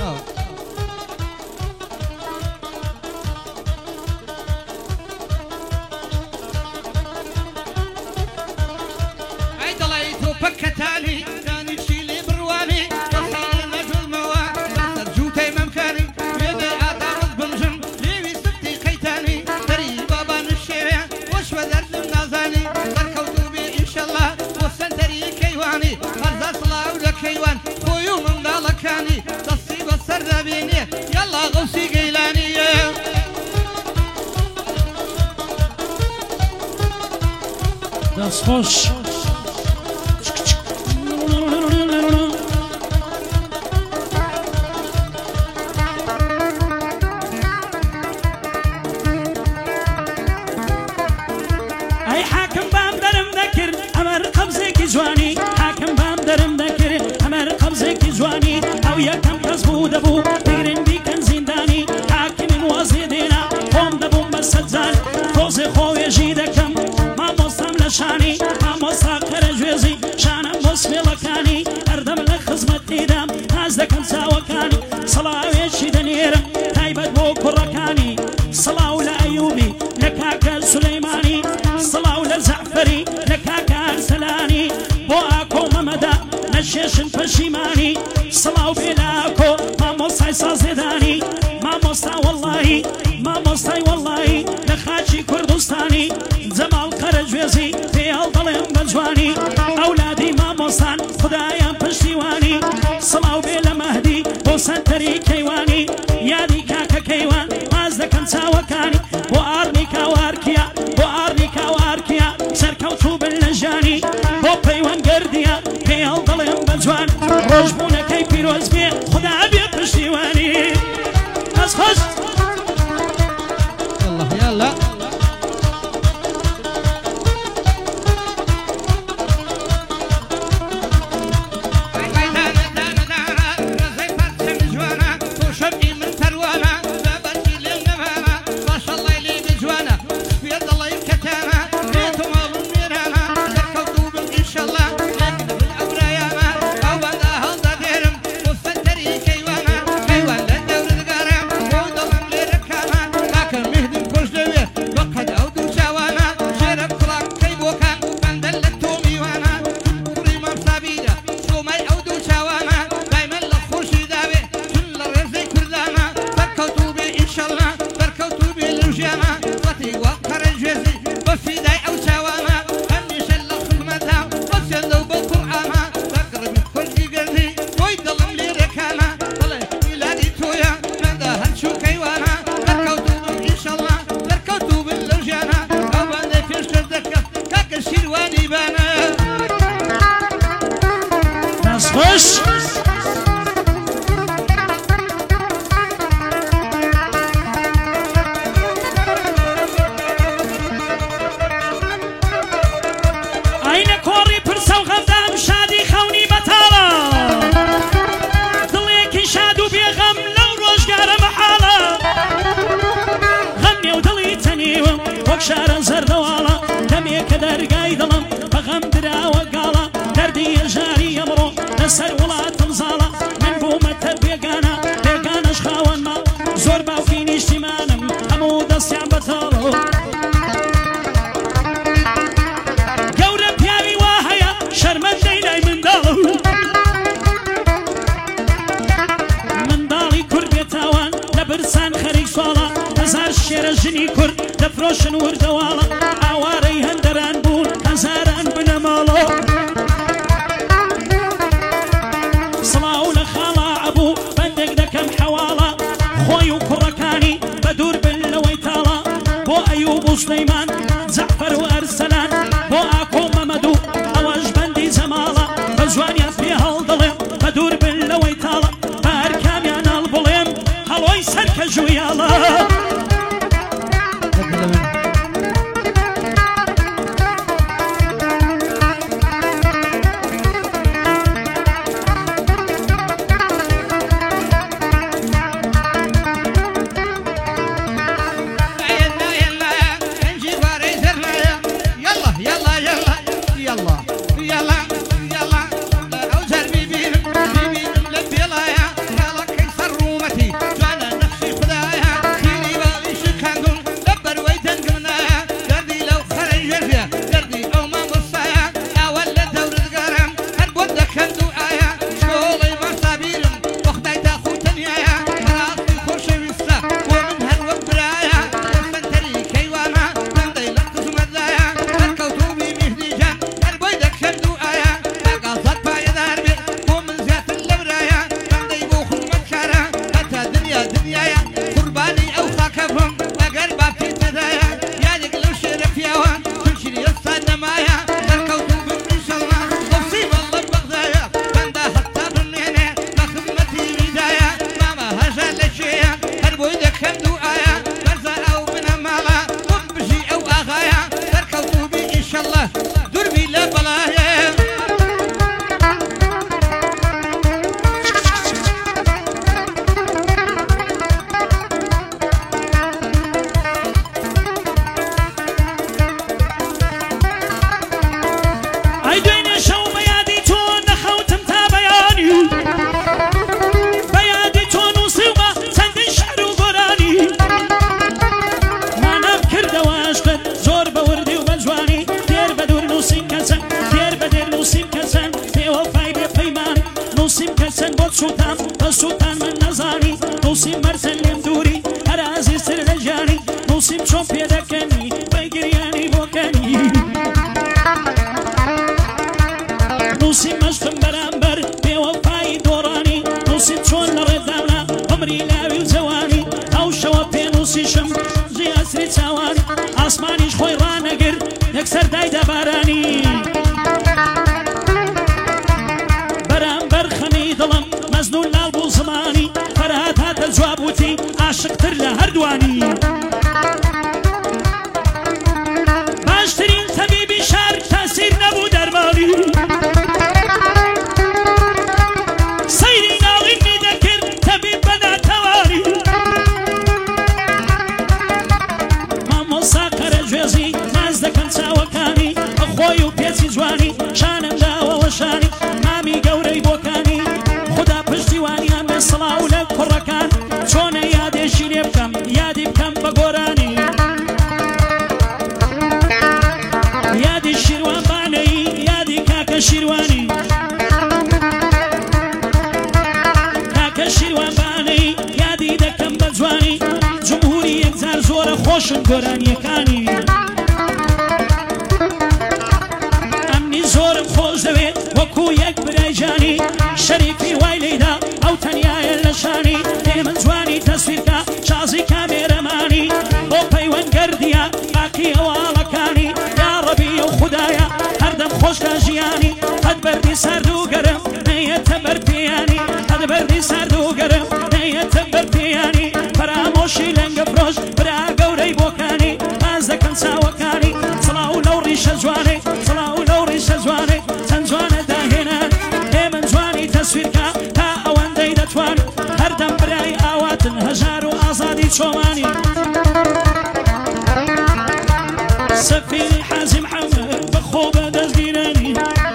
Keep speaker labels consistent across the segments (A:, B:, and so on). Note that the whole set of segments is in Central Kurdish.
A: خوش
B: اي حاكم بام درم ذكر امر قبزك جواني حاكم بام درم ذكر امر قبزك جواني او يكم كسبو دبو تقرن بيكن زنداني حاكم وزيدنا قوم دبو مسجان فوز خوي جيدكم ما مصام لشاني ما مصاقر جوزي شانا مصفلكاني اردم لخزمتي دام هازدكم ساوكاني صلاة شيدنيرم تايبت بو كركاني صلاة لأيوبي لكاك سليماني صلاة لزعفري لكاك سلاني بو اكو ممدا نشيشن فشيماني صلاة بلاكو ما مصاي صازداني ما مصا والله ما مصاي والله لخاجي كردستاني زمال قرجوزي في الظلم بجواني اولادي ما مصان خدايا بشتيواني صلاة بلا مهدي بو سنتري كيواني يادي كاكا كيوان مازدكم ساوكاني بو ارنيكا واركيا بو ارنيكا واركيا سركوتو باللجاني بو بيوان قرديا في الظلم بجوان رجبونا كي بيروز بي خدا بي بشتيواني خش خش
A: يلا يلا
B: شارن زردوالا دمي كدر قايدلم بغم درا وقالا دردي الجاري يمرو نسر ولا تمزالا من بومة بيقانا بيقانا شخاوان ما زور باوكين اجتمانم همو دستيان بطالو قورة بياوي واهيا شرمن ديناي من دالو من دالي كربيتاوان لبرسان خريج صالا هزار الشير الجني كرد دفروشن وردوالا عواري هندران بول هزاران بنمالو صلاة لخالا عبو بندق دكم حوالا خوي وكركاني بدور باللويتالا بو أيوب وسليمان زعفر وأرسلان بو أكو ممدو أواج بندي زمالا بزوانيات فيها الظلم بدور باللويتالا باركام يانا البلم هلوي سرك جويالا
C: يلا أوزر بيبينم لبيلا يا هلا كيسر
B: سوتان من نزانی نوسیم مرسل لیم دوری هر عزیز سر لجانی نوسیم چون پیدا کنی بگریانی بکنی نوسیم مشتم برانبر به وفای دورانی نوسیم چون لردانا عمری لاوی و زوانی او شوا پی نوسیشم جی اسری چاوانی آسمانیش خوی رانگر یکسر دایده بارانی برانبر خمی دلم مزنون لال بو زمانی فرهاد هات جوابوتی عاشق تر لهر دوانی باشترین طبیبی شهر تاثیر نبود درمانی سیری ناغی میدکر طبیب بنا توانی مامو ساقر جوزی نزدکن چاوکانی اخوی و پیچی جوانی شانم داو و شانی مامی گوری بوکانی خدا پشتیوانی هم صلاو لکرکان چون یاد شیری بکم یادی بکم بگورانی یادی شیروان بانی یادی کاک شیروانی کاک شیروان بانی یادی دکم بجوانی جمهوری یک زار زور خوشم گورانی کانی امنی زورم خوش دوید وکو یک برای جانی شریفی وای لیدا او تنیای لشانی دیمن جوانی تصویر که شازی کامیرمانی با پیوان گردیا باقی اوالکانی یا ربی و خدایا هر دم خوش داجیانی قد بردی سردو گرم نیت برپیانی قد بردی سردو گرم نیت برپیانی فراموشی لنگ فروش برا گوری بوکانی از دکن ساوکانی صلاو لو ریش جوانی صلاو لو ریش جوانی تنجوان داهنان دیمن جوانی تصویر که تا اوان دیدتوانی هر دم برای آواتن هزار و آزادی چومانی سفیر حازم محمد بخوب دزگیرانی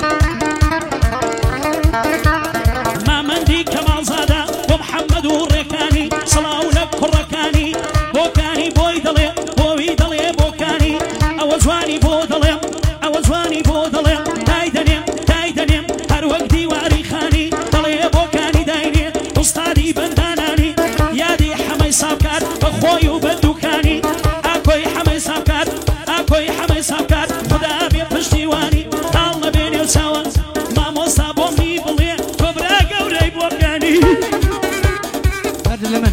B: مامندی کمال زاده و محمد و رکانی صلاو لکر رکانی بوکانی بوی دلی بوی دلی بوکانی او جوانی بو دلی او جوانی بو دلی دایدنیم هر وقت دیواری خانی دلی بوکانی داینی استادی بندانانی یادی حمی سابکار بخوی و بدوکانی اکوی حمی سابکار اکوی حمی سابکار خدا بی پشتیوانی دال بینی و ساوان ماموستا بومی بلی کبرا گوری بوکانی
C: هذا لمن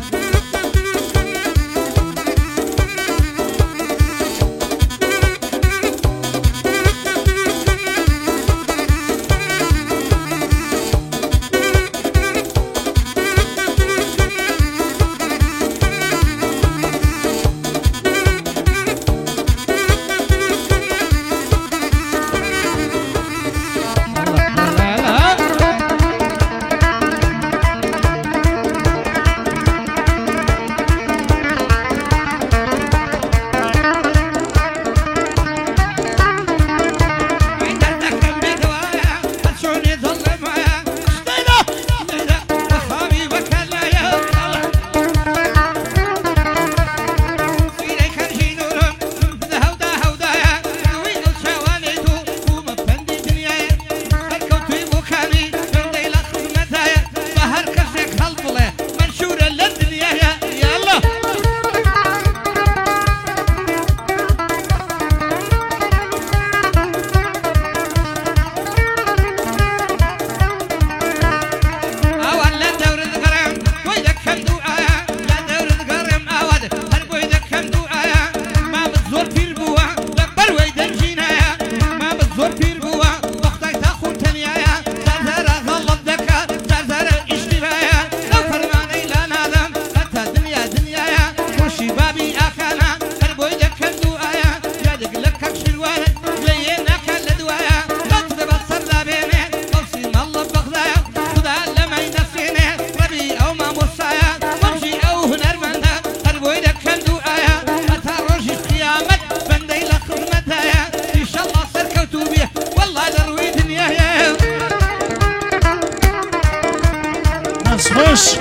B: خوش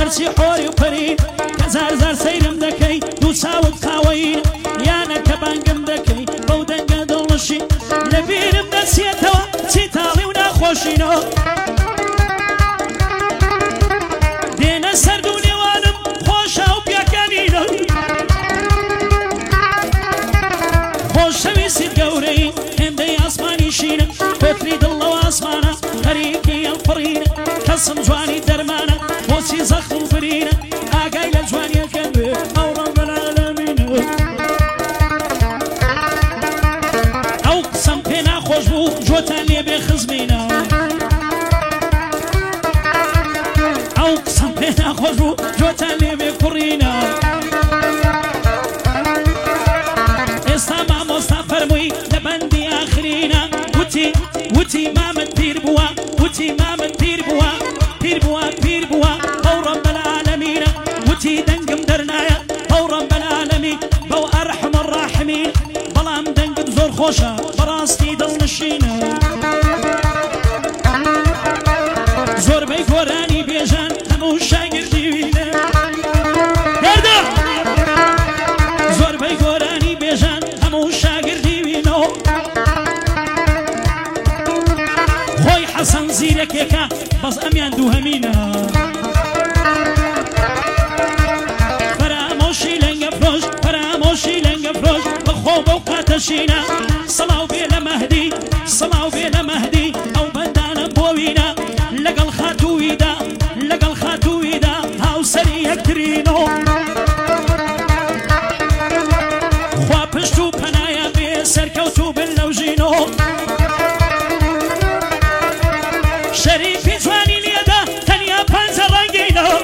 B: هەرچی حۆری و پەرین هەزار زار سەیرم دەکەی دوو چاوت خاوەین یانە کە بانگم دەکەی بەو دەنگە دڵنشین لەبیرم دەچێتەوە چیتاڵی و ناخۆشینەوە دێنە سەرد و نێوانم خۆشە و پیاکانینە خۆشەویستیت گەورەی هێندەی ئاسمانی شینە کۆتری دڵ لەو ئاسمانە هەریکی ئەڵپڕینە کەسم جوانی دەرمانە بۆچی زەخم و فرینە ئاگای لە جوانیەکەم بێ ئەو ڕەب العالەمینە ئەو قسەم پێ ناخۆش بوو جۆتان لێ بێ خزمینە ئەو قسەم پێ ناخۆش بوو جۆتان لێ بێ کوڕینە ئێستا مامۆستا فەرمووی لە بەندی ئاخرینە وتی مامت پیر بووە وتی مامت پیر بووە پیر بووە پیر بووە ئەو ڕەب العالەمینە وتی دەنگم دەرنایە ئەو ڕەب العالەمین بەو ئەرحەم الراحمین بەڵام دەنگت زۆر خۆشە بەڕاستی دڵنشینە زۆربەی گۆرانی بێژان هەموو شاگردی وینە هێردا زۆربەی گۆرانی بێژان هەموو شاگردی وینەوە خۆی حەسەن زیرەکێکە بەس ئەمیان دوو هەمینە فەرامۆشی لەنگە فرۆش فەرامۆشی لەنگە فرۆش بەخۆ بەو کاتەشینە سەڵاو بێ لە مەهدی سەڵاو بێ لە مەهدی ئەو بەندانە بۆ وینە لەگەڵ خاتوویدا لەگەڵ خاتوویدا هاوسەری یەکترینەوە خوا پشت و پەنایە بێ سەرکەوت و بن لەو ژینەوە شەریفی جوانی لێدا تەنیا پەنجە ڕەنگینەوە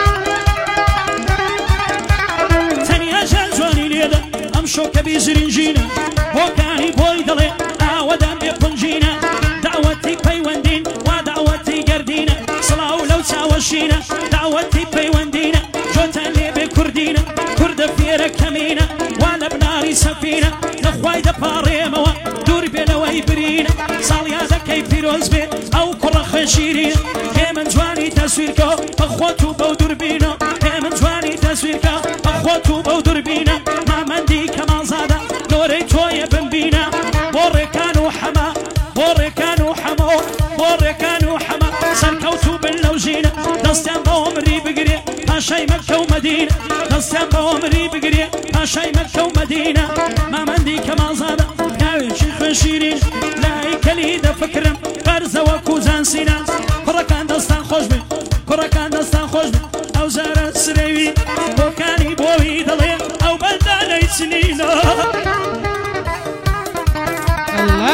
B: تەنیا ژان جوانی لێدا ئەم شۆکە بیژرینژینە بۆکانی بۆی دەڵێ ئاوەدان بێ پنجینە داوەتی پەیوەندین وا داوەتی گەردینە سڵاو لەو چاوەشینە داوەتی پەیوەندینە جۆتان لێ بێ کوردینە کوردە فێرە کەمینە وا لە بناری سەفینە لەخوای دەپاڕێمەوە دوور بێنەوەی برینە ساڵیا دەکەی پیرۆز بێ ئەو کوڕە خێشیرینە هێمن جوانی تەسویرکە بەخۆت و بەو دووربینە هێمن جوانی تەسویرکە بەخۆت و بەو دووربینە مامەندی کەمازادە گۆرەی تۆیە بمبینە بۆ ڕێکان و حەما بۆ ڕێکان و حەمە بۆ ڕێکان و حەمە سەرکەوت و بن لەو ژینە دەستیان بەوە مری بگرێ پاشای مەککە و مەدینە دەستیان بەوە مری بگرێ پاشای مەککە و مەدینە مامەندی کەمازادە پیاوێکی خوێشیرین لای کەلی دەفکرم بەرزەوە کوزان سینە کوڕەکان دەستان خۆش بێ کوڕەکان دەستان خۆش بێ ئەو زارە سرەوی بۆکانی بۆوی دەڵێ ئەو بەندانەی چنینە
C: الله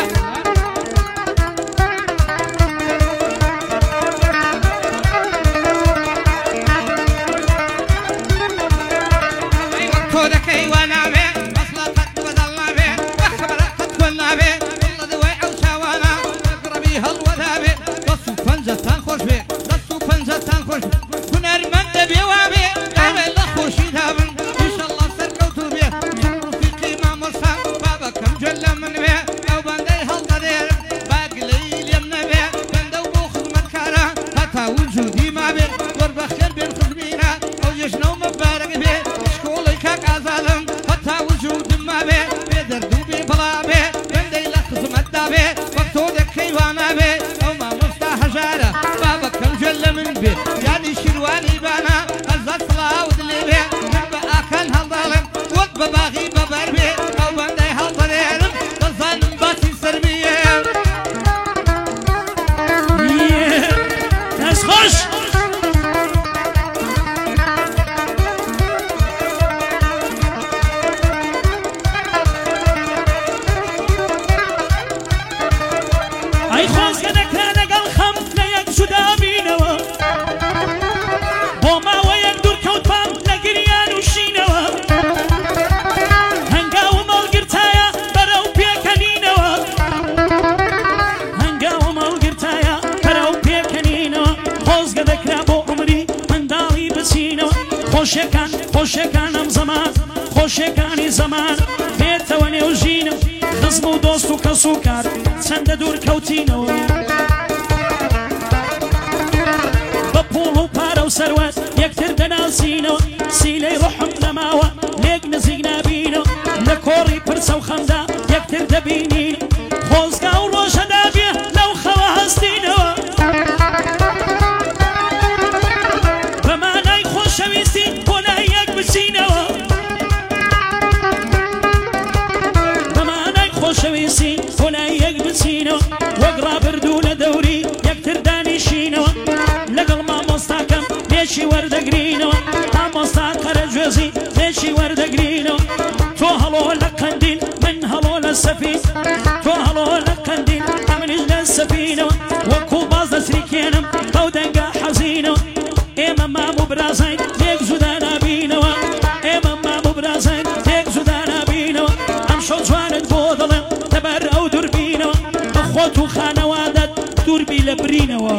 B: خۆشیەکانم زەمان خۆشیەکانی زەمان بێتەوە نێو ژینم خزم و دۆست و کەس و کار چەندە دوور کەوتینەوە بە بەپوڵ و پارە و سەروەت یەکتر دەناسینەوە سیلەی ڕحم نەماوە لێک نزیک نابینەوە لە کۆڕی پرسە و خەمدا یەکتر دەبینین خۆزگا و ڕۆژەدا بێ لەو خەوە هەستینەوە بەمانای خۆشەویستی بۆ لای یەک بچینەوە بەمانای خۆشەویستی بۆ لای یەک بچینەوە وەک ڕابردوو لە دەوری یەکتر دانیشینەوە لەگەڵ مامۆستاکەم پێشی وەردەگرینەوە مامۆستا قەرەجوێزی پێشی وەردەگرینەوە تۆ هەڵۆ لە قەندیل من هەڵۆ لە سەفین تۆ هەڵۆ لە قەندیل ئەمنیش لە سەفینەوە وەکوو باز دەسریکێنم بەو دەنگا حەزینەوە ئێمە مام و برازین تێک جودا نابینەوە ئێمە مام و برازین تێک جودا نابینەوە ئەم شەو جوانت بۆ دەڵێم لەبەر ئەو دووربینەوە بە خۆت و خانەوادەت دووربی لە برینەوە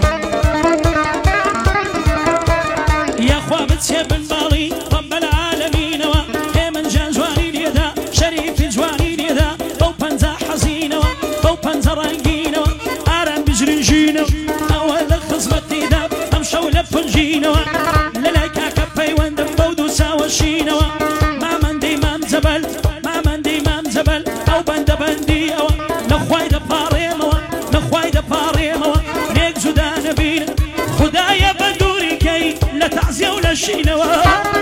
B: یاخوا بچێ بنباڵی ڕەب العالەمینەوە ئێمە جان جوانی لێدا شەریفی جوانی لێدا بەو پەنجە حەزینەوە بەو پەنجە ڕەنگینەوە ئاران بژرنجینەوە ئەوە لە خزمەتیدا ئەم شەو لە پنجینەوە لە لای کاکە پەیوەندم بەو دوو چاوەشینەوە مامەندەی مام جەبەل مامەندەی مام جەبەل ئەو بەندە بەندیەوە نەخوای دەپاڕێمەوە نەخوای دەپاڕێمەوە لێک جودا نەبین خودایە بە دووری کەی لە تەعزیە و لە شینەوە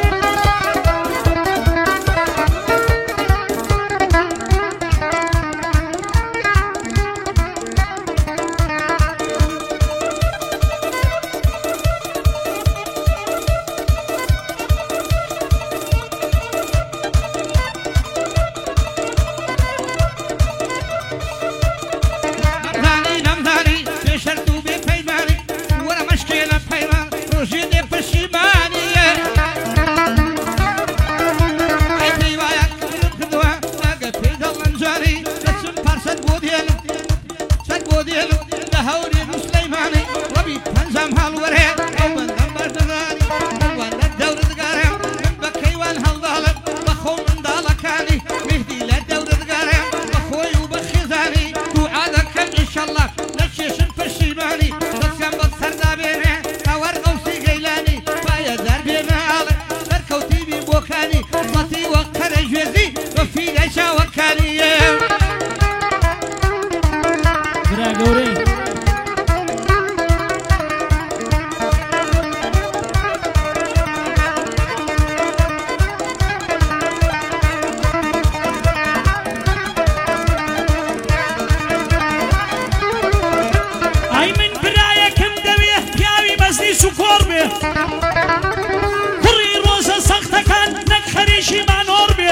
B: کوڕی ڕۆژە سەختەکان نەک خەریشی مانۆر بێ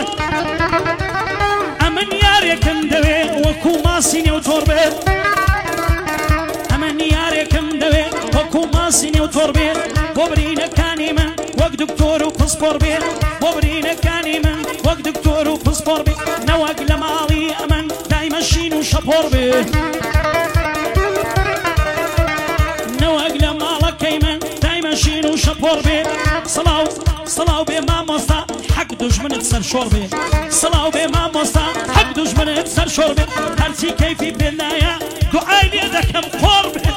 B: ئەمن یارێکم دەوێ وەکو ماسی نێوتۆر بێ ئەمن یارێکم دەوێ وەکو ماسی نێوتۆر بێ بۆ برینەکانی من وەک دکتۆر و پسپۆر بێ بۆ برینەکانی من وەک دکتۆر و پسپۆر بێ نەوەک لە ماڵی ئەمن دایمە شین و شەپۆر بێ نەوەک لە ماڵەکەی من شین و شەپۆر بێ سڵاو سڵاو بێ مامۆستا حەق دوژمنت سەرشۆڕ بێ سڵاو بێ مامۆستا حەق دوژمنت سەرشۆڕ بێ هەرچی کەیفی پێ نایە دوعای لێ دەکەم خۆڕ بێ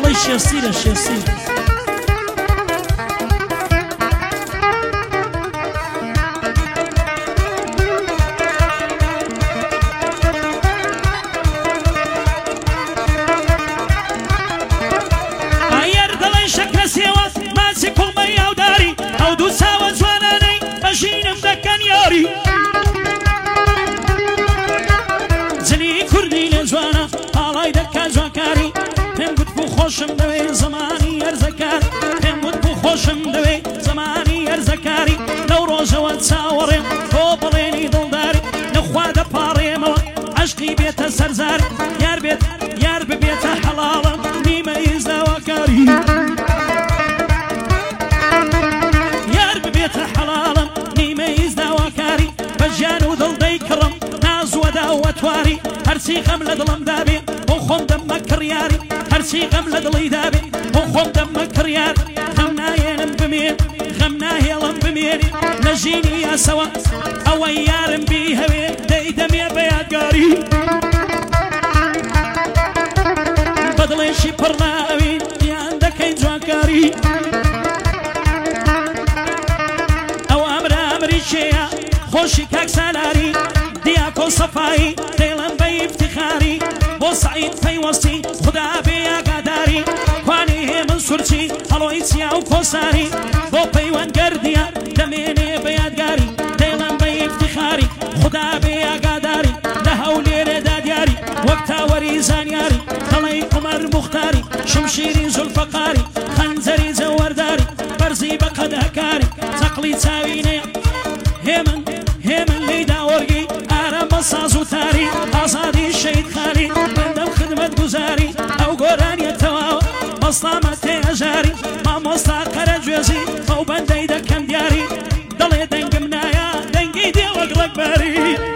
B: دڵی شێستیرە شێستیر ئەیەر دڵی شەکرە سێوە ماچی کوڵمە یاوداری ئەو دوو چاوە جوانانەی بەژینم دەکەن یاری جلی کوردی لێ جوانە پاڵای دەکا جوانکاری پێم گوت بوو خۆشم دەوێ زمانی هەرزەکار پێم گوت بوو خۆشم دەوێ زمانی هەرزەکاری لەو ڕۆژەوە چاوەڕێم تۆ بڵێنی دڵداری نەخوا دەپاڕێمەوە عەشقی بێتە سەرزار یار بێت یار ببێتە حەڵاڵم نیمە ئیزداواکاری یار ببێتە حەڵاڵم نیمە ئیزداواکاری بە ژیان و دڵ دەیکڕم نازوەدا وەتواری هەرچی غەم لە دڵم دابێ بۆ خۆم دەمە کڕیاری هەرچی غەم لە دڵی دابێ بۆ خۆم دەمە کڕیار غەم ناهێنم بمێن غەم ناهێڵم بمێنی لە ژینی یاسەوە ئەوەی یارم بی هەوێ دەیدەمێ بە یادگاری بە دڵێشی پڕ ناوین یان دەکەین جوانکاری ئەو ئەمرامری شێیە خۆشی کاک سالاری دیاکۆ سەفایی دەیڵم بە ئیفتیخاری بۆ سەعید پەیوەستی خدا بێ ئاگاداری کوانی هێمن سورچی هەڵۆی چیا و کۆساری بۆ پەیوەند گەردیە دەمێنێ بە یادگاری دەیڵم بە ئیفتیخاری خدا بێ ئاگاداری لە هەولێرێدا دیاری وەک تاوەری زانیاری دەڵی قومەر موختاری شمشیری زولفەقاری خەنجەری جەوەرداری بەرزی بە قەدەکاری چەقڵی چاوینەیە هێمن لێدا وەرگی ئارەم بە ساز و تاری ئازادی شەید خالی بەندەم خدمەت گوزاری ئەو گۆرانیە تەواوە بەستامە تێژاری مامۆستا قەرە گوێزی ئەو بەندەی دەکەم دیاری دەڵێ دەنگم نایە دەنگی دێ وەک ڕەکبەری